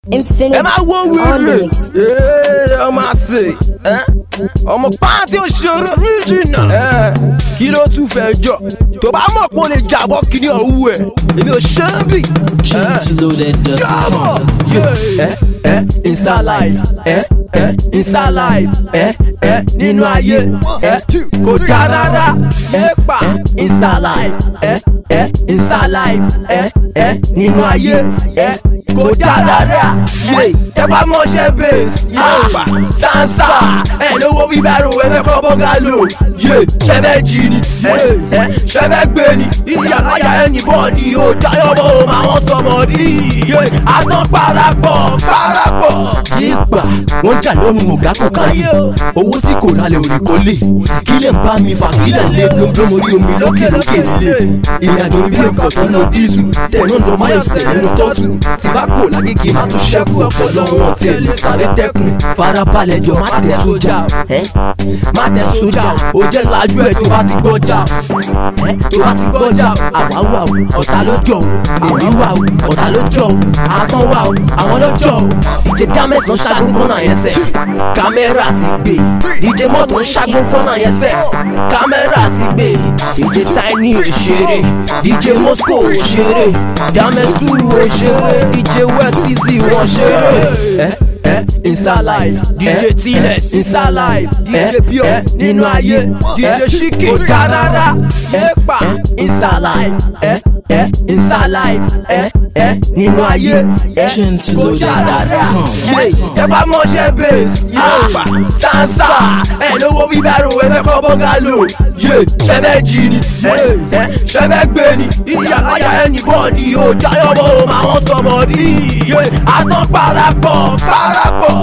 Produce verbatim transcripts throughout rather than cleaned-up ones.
Infinix ẹ máa wo on the wíìrì mix. ọmọ àṣẹ ọmọ pàǹtí òṣèré original kí ló tún fẹ́ jọ tó bá mọ̀ pé ó lè jàbọ́ kíní ọ̀hún ẹ̀ èmi ò ṣe é bì. Insta live Insta live nínú ayé kò dá rárá ẹ̀pà Insta live Insta live nínú ayé kò dá rárá ẹ bá mọ̀ṣẹ́ base yéèpà sansa ẹ lówó bíbẹ̀rù ẹ̀fẹ̀ kọ́ bọ́gàlò ṣẹ́fẹ́ jí ni ṣẹ́fẹ́ gbé ni ìyá láyà ẹni bọ́ọ̀dì ó dáyọ̀bọ̀ ó máa wọ́n sọmọ rí àtọ́ parapọ̀ parapọ̀ yéèpà wọ́n jà lọ́nu ọ̀gá kò káyé owó tí kò rálẹ̀ òrì kò lè kí lè ń bá mi fà kí lè lé lómúlómú orí omi lókè lókè lè ìrìnàjò mi bí nǹkan tó ń lọ dísù tẹ̀nú lọ máyọ̀sẹ̀ nínú tọ́tù tí bá kò lágége má tún ṣẹ́kù ọpọlọ wọn tẹ̀lé sáré tẹ́kùn farabalẹ̀ jọ má tẹ̀ sójà má tẹ̀ sójà ó jẹ́ lájú ẹ̀ tó bá ti gbọ́jà tó bá ti gbọ́jà àwa wà ó ọ̀tá ló jọ ó èmi wà ó ọ̀tá ló jọ ó àtọ́ wà ó àwọn ló jọ ó díje Damex ló ń ṣàgùn kọ́nà yẹn sẹ́ kámẹ́rà ti gbé díje mọ́tò ń ṣàgùn kọ́nà yẹn sẹ́ kámẹ́rà ti gbé díje Tiny òṣèré díje Moscow òṣèré Damex two òṣèré díje Wetzy wọ́n ṣeré Insta live D J Tines Insta live D J Pure nínú ayé D J Shiki kò dá rárá ẹ̀pà Insta live Insta live nínú ayé kò dá rárá ẹ bá mọ̀ṣẹ́ base yéèpà sansa ẹ lówó bíbẹ̀rù ẹ̀fẹ̀ kọ́ bọ́gàlò ṣẹ́fẹ́ jí ni ṣẹ́fẹ́ gbé ni ìyá láyà ẹni bọ́ọ̀dì ó dáyọ̀bọ̀ ó máa wọ́n sọmọ rí àtọ́ parapọ̀ parapọ̀.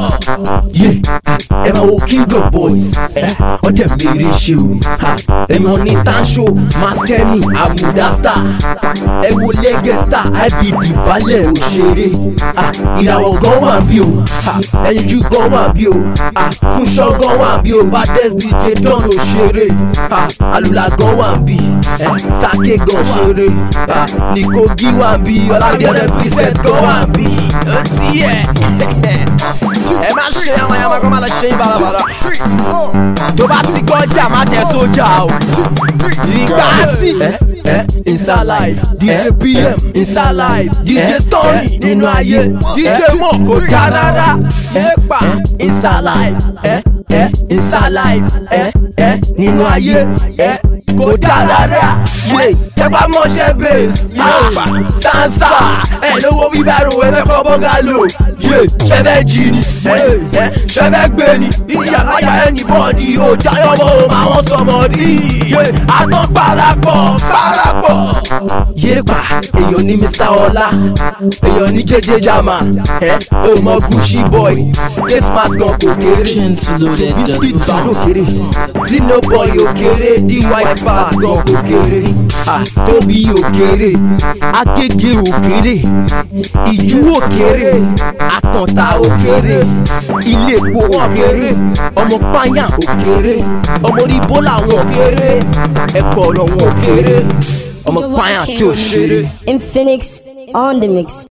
ẹ máa wo king of boys ọdẹ mèrè ṣe o ẹ mọ ní tanṣo maskeni amudasta ẹ wo lẹgẹsítà ibd balẹ̀ òṣèré ìràwọ̀ gan wà bí o ẹyinjú gan wà bí o fúnṣọ́ gan wà bí o baddest D J Don òṣèré alùlà gan wà bí sake gan ṣeré nìkógi wà bí ọládẹ́rẹ́ preset gan wà bí ó ti yẹ ẹ má ṣe àwọn ẹ̀yàn kọ́ máa lọ ṣe ìbàlàbàlà tó bá ti gbọ́jà má tẹ̀ sójà o ìgbà tí Insta live D J P M Insta live D J Story nínú ayé D J Mo kò dá rárá ẹ̀pà Insta live Insta live nínú ayé kò dá rárá ẹ bá mọ̀ṣẹ́ base yéèpà sansa ẹ lówó bíbẹ̀rù ẹ̀fẹ̀ kọ́ bọ́gàlò ṣẹ́fẹ́ jí ni ṣẹ́fẹ́ gbé ni ìyá láyà ẹni bọ́ọ̀dì ó dáyọ̀bọ̀ ó máa wọ́n sọmọ rí àtọ́ parapọ̀ parapọ̀. yéèpà èèyàn ní Mister Ọlá èèyàn ní J J Jama ó mọ Gucci boy face mask gan kò kéré biscuit bàdó kéré Zino boy ò kéré D Y Spark gan kò kéré Tóbi ò kéré Agége ò kéré Ìjú ò kéré Àtàntà ò kéré ilé epo ò kéré ọmọ pààyàn ò kéré ọmọ orí bọ́là wọn ò kéré ẹ̀kọ́ ọ̀rọ̀ wọn ò kéré ọmọ pààyàn tí ò ṣeré. Infinix on the mix.